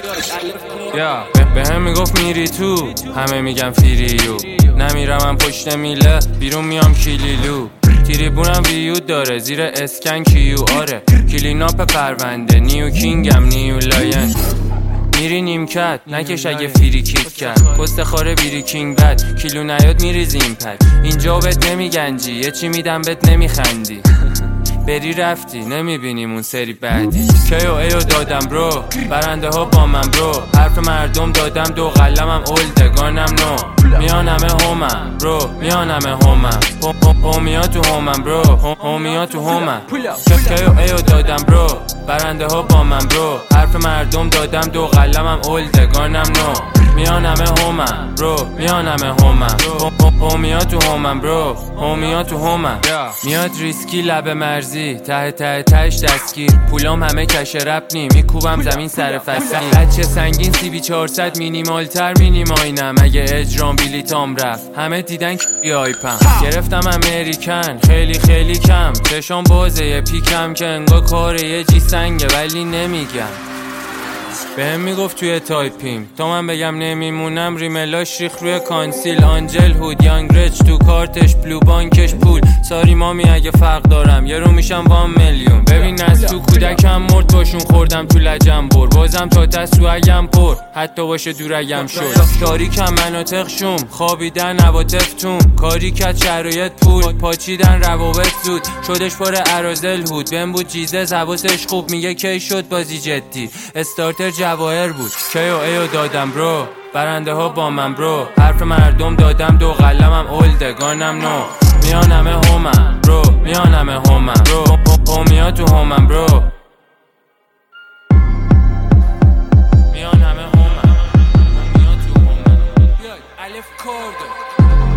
یا به هم میگفت میری تو، همه میگم فیریو. نمیرم من پشت میله، بیرون میام کلیلو. تریبونم ویو داره، زیر اسکن کیو آره. کلیناپ پرونده، نیو کینگم نیو لاین. میری نیمکت نکش اگه فیری کیت کرد. کست خاره بیری کینگ بد، کیلو نیاد میریزی این پد. اینجا بهت نمیگنجی، یه چی میدم بهت نمیخندی. بری رفتی نمیبینیم اون سری بعدی. کیو ایو دادم برو، برنده ها با من برو. حرف مردم دادم دو قلمم اولدگانم نو. میان همه همم برو، میان همه همم. هومیا تو همم برو، هومیا تو همم. کیو ایو دادم برو، برنده ها با من برو. حرف مردم دادم دو قلمم اولدگانم نو. میان همه همم برو، میان همه همم. هومیا تو همم برو، هومیا تو همم. میاد ریسکی لب مرزی، ته ته تهش دستگیر. پولام همه کش رپ نی، میکوبم زمین سر فصلی. بچه سنگین CB 400 مینیمال تر مینیماینم. اگه اجرام بیلیتام رفت همه دیدن که آیپم. گرفتم امریکن خیلی خیلی کم. چشام بازه یه پیکم که انگا کاره یه جی سنگه ولی نمیگم. بهم میگفت توی تایپیم تا من بگم نمیمونم. ریملاش ریخ روی کانسیل. آنجل هود یانگ رچ تو کارتش بلو بانکش پول. ساری مامی اگه فرق دارم یه رو میشم 1 میلیون. ببین از تو کودکم مرد باشون خوردم تو لجم بر. بازم تا تست تو اگم پر حتی باشه دورگم شد. تاریکم مناطق شوم خوابیدن عواطف توم. کاری کرد شرایط پول پاچیدن روابط زود. شدش پر ارازل هود بهم بود جیزه حواسش خوب. میگه کی شد بازی جدی استارتر جواهر بود. کیو ایو دادم برو، برنده ها با من برو. حرف مردم دادم دو قلمم اولدگانم نو. میان همه همم برو، میان همه همم برو. هومیا تو همم برو، میان همه همم. هومیا تو همم. الف کارد